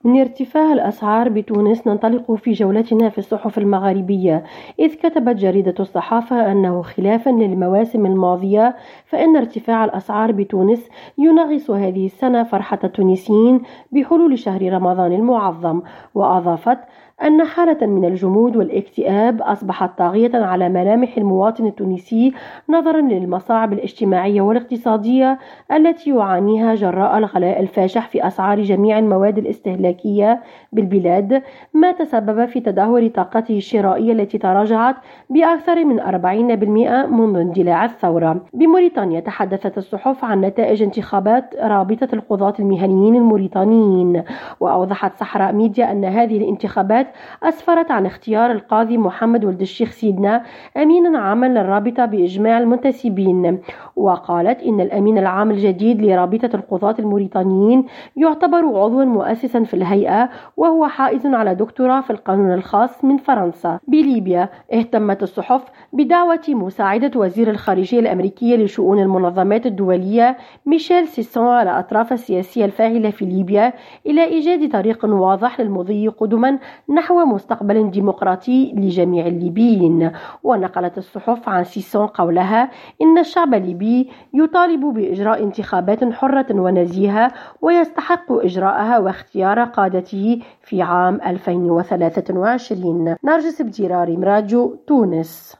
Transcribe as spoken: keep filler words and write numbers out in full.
من ارتفاع الأسعار بتونس ننطلق في جولتنا في الصحف المغاربية، إذ كتبت جريدة الصحافة أنه خلافا للمواسم الماضية فإن ارتفاع الأسعار بتونس ينغص هذه السنة فرحة التونسيين بحلول شهر رمضان المعظم. وأضافت أن حالة من الجمود والاكتئاب أصبحت طاغية على ملامح المواطن التونسي نظرا للمصاعب الاجتماعية والاقتصادية التي يعانيها جراء الغلاء الفاحش في أسعار جميع المواد الاستهلاكية بالبلاد، ما تسبب في تدهور طاقته الشرائية التي تراجعت بأكثر من أربعين بالمئة منذ اندلاع الثورة. بموريتانيا تحدثت الصحف عن نتائج انتخابات رابطة القضاة المهنيين الموريتانيين، وأوضحت صحراء ميديا أن هذه الانتخابات أسفرت عن اختيار القاضي محمد ولد الشيخ سيدنا أمينا عاما للرابطة بإجماع المنتسبين. وقالت إن الأمين العام الجديد لرابطة القضاة الموريتانيين يعتبر عضوا مؤسسا في الهيئة، وهو حائز على دكتوراه في القانون الخاص من فرنسا. بليبيا اهتمت الصحف بدعوة مساعدة وزير الخارجية الأمريكية لشؤون المنظمات الدولية ميشيل سيسون على الأطراف السياسية الفاعلة في ليبيا إلى إيجاد طريق واضح للمضي قدما نحو مستقبل ديمقراطي لجميع الليبيين. ونقلت الصحف عن سيسون قولها إن الشعب الليبي يطالب بإجراء انتخابات حرة ونزيهة ويستحق إجراءها واختيار قادته في عام ألفين وثلاثة وعشرين. نرجس بديراري، راديو تونس.